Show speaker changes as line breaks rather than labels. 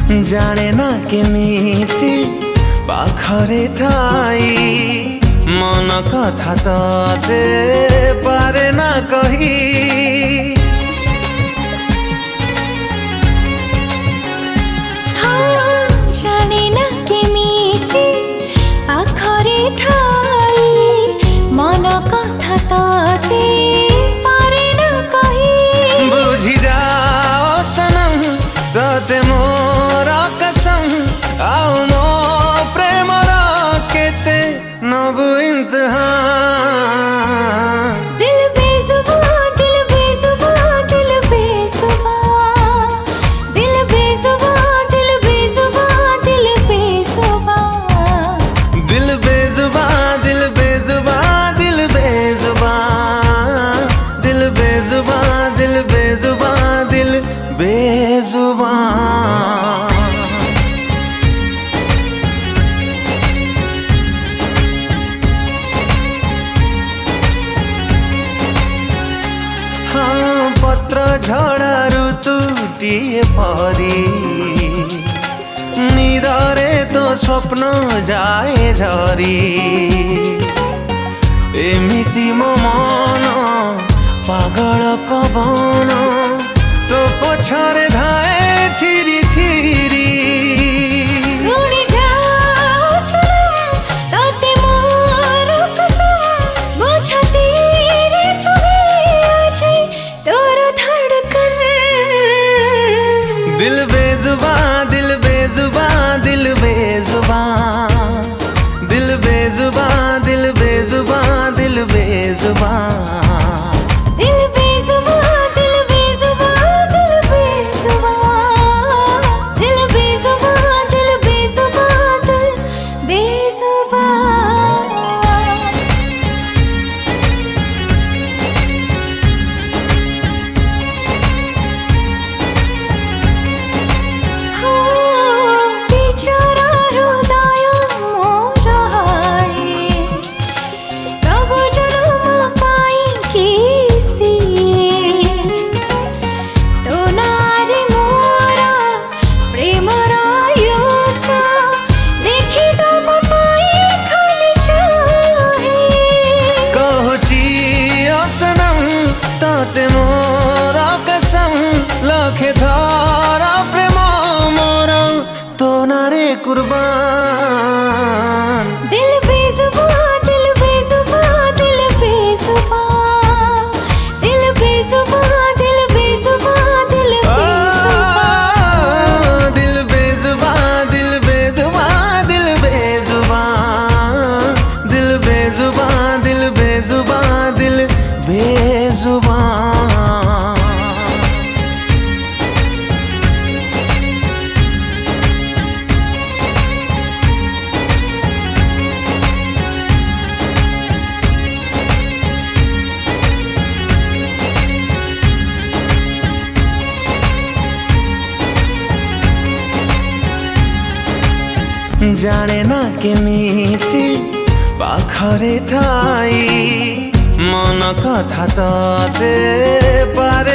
जाने ना केमिति पाखरे थाई मन कथा तते पारे ना कही।
हाँ, जाने ना केमिति पाखरे थाई मन कथा तते पारे ना कही।
बुझी जाओ सनम तते मोर कसम आओ मो प्रेम केते नबु इंतहा।
दिल बेजुबां दिल बेजुबां दिल बेजुबां दिल बेजुबां दिल बेजुबां दिल बेजुबां
दिल बेजुबां दिल बेजुबां दिल बेजुबां दिल बेजुबां दिल बेजुबां दिल बेजुबां। हाँ, पत्र झड़ा ऋतुटिए परी निदरे तो स्वप्न जाए झरी। एमिति मो मन पागल पवन तो पछरे धाए थिरी थिरी।
सुनी जाओ सनम तते मोर कसम मो छाती रे सुबे आछे तोर धड़कन।
दिल बेजुबां दिल बेजुबां दिल बेजुबां दिल बेजुबां दिल बेजुबां दिल बेजुबां
दिल बेजुबां दिल बेजुबां दिल बेजुबां दिल बेजुबां दिल बेजुबां दिल बेजुबां। बिचरा हृदय मोर हाए सब जन्म पाइकी तो नारी मोर प्रेमर आयुष देखी दब पाई खाली चाहे।
कहूची असनम तते मोर कसम लखे थर प्रेम मोर तो नारे कुर्बान।
दिल बेजुबां दिल बेजुबां दिल बेजुबां दिल बेजुबां दिल बेजुबां दिल बेजुबां
दिल बेजुबां दिल बेजुबां दिल बेजुबां दिल बेजुबां दिल बेजुबां दिल बेजुबां। जाने ना केमिति पाखरे थाई मन कथा तते पारे